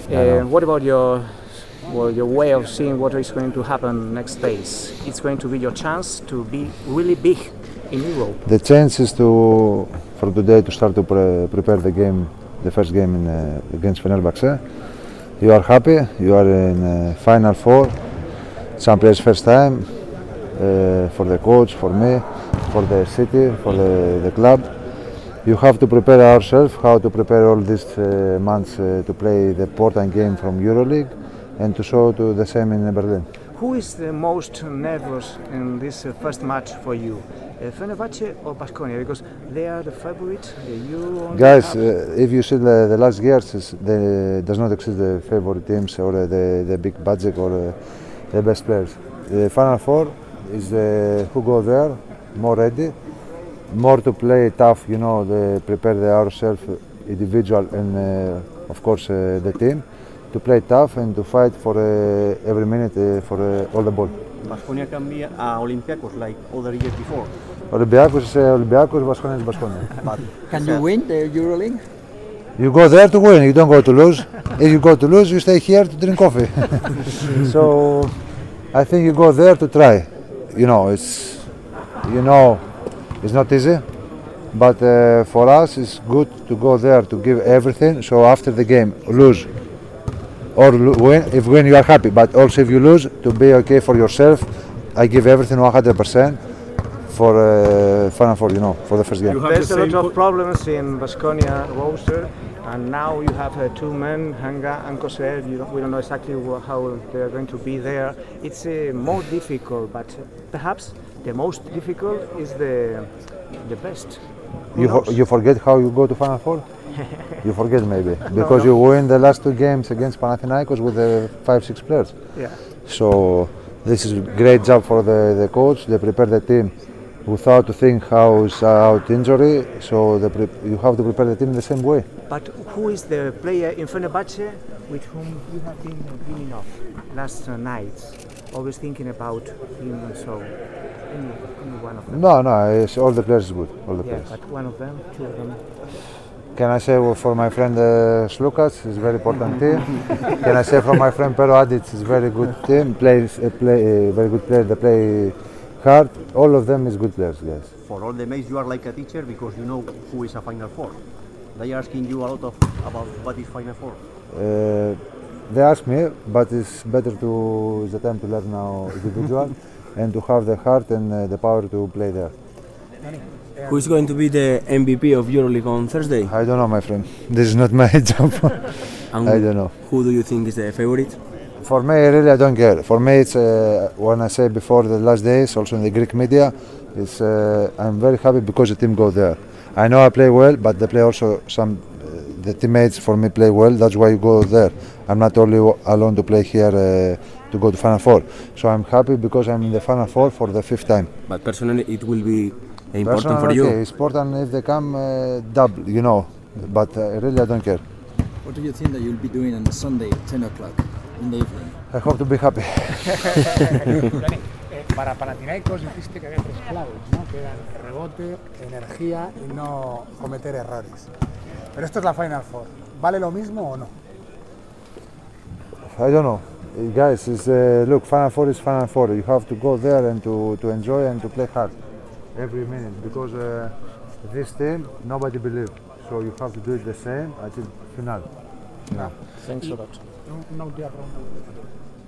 What about your way of seeing what is going to happen next days? It's going to be your chance to be really big in Europe. The chance is for today to start to prepare the game, the first game against Fenerbahce. You are happy. You are in Final Four. Champions first time for the coach, for me, for the city, for the club. You have to prepare ourselves how to prepare all these months to play the important game from EuroLeague and to show to the same in Berlin. Who is the most nervous in this first match for you? Fenerbahce or Baskonia? Because they are the favorite. Guys, if you see the last years, there does not exist the favorite teams or the big budget or the best players. The Final Four is who go there more ready, more to play tough. You know, they prepare ourselves, individual and of course the team, to play tough and to fight for every minute for all the ball. Baskonia can be Olympiacos like other years before. Olympiacos is Olympiacos, Baskonia is Baskonia. Can you win the EuroLeague? You go there to win, you don't go to lose. If you go to lose, you stay here to drink coffee. So I think you go there to try. You know, it's not easy, but for us it's good to go there to give everything. So after the game, lose or win. If win, you are happy. But also if you lose, to be okay for yourself. I give everything 100% for Final Four. You know, for the first game. There's a lot of problems in Baskonia roster, and now you have two men, Hanga and Koser. We don't know exactly how they are going to be there. It's more difficult, but perhaps the most difficult is the best. You forget how you go to Final Four? You forget maybe because you win the last two games against Panathinaikos with 5-6 players. Yeah. So this is a great job for the coach. They prepare the team without to think how is out injury. So you have to prepare the team in the same way. But who is the player in Fenerbahce with whom you have been dreaming of last nights? Always thinking about him and so. Any one of them? No, it's all the players is good. All the players. But one of them, two of them. Can I say for my friend Slukas, it's very important team. Can I say from my friend Pero Adic, it's very good team. Very good player. They play hard. All of them is good players, guys. For all the mates, you are like a teacher because you know who is a Final Four. They are asking you a lot about what is Final Four. They ask me, but it's better it's the time to learn now individual and to have the heart and the power to play there. Who is going to be the MVP of EuroLeague on Thursday? I don't know, my friend. This is not my job. I don't know. Who do you think is the favorite? For me, really, I don't care. For me, it's when I say before the last days, also in the Greek media, it's I'm very happy because the team go there. I know I play well, but they play also the teammates for me play well. That's why you go there. I'm not only alone to play here to go to Final Four. So I'm happy because I'm in the Final Four for the 5th time. But personally, it will be important for you. Okay, it's important if they come double, you know. But really, I don't care. What do you think that you'll be doing on Sunday at 10 o'clock in the evening? I hope to be happy. Para Panathinaikos dijiste que había tres claves, ¿no? Que eran rebote, energía y no cometer errores. Pero esto es la Final Four. ¿Vale lo mismo o no? I don't know. Guys, look, Final Four is Final Four. You have to go there and to enjoy and to play hard every minute because this team, nobody believes. So you have to do it the same until final. Thanks a lot. Una última pregunta.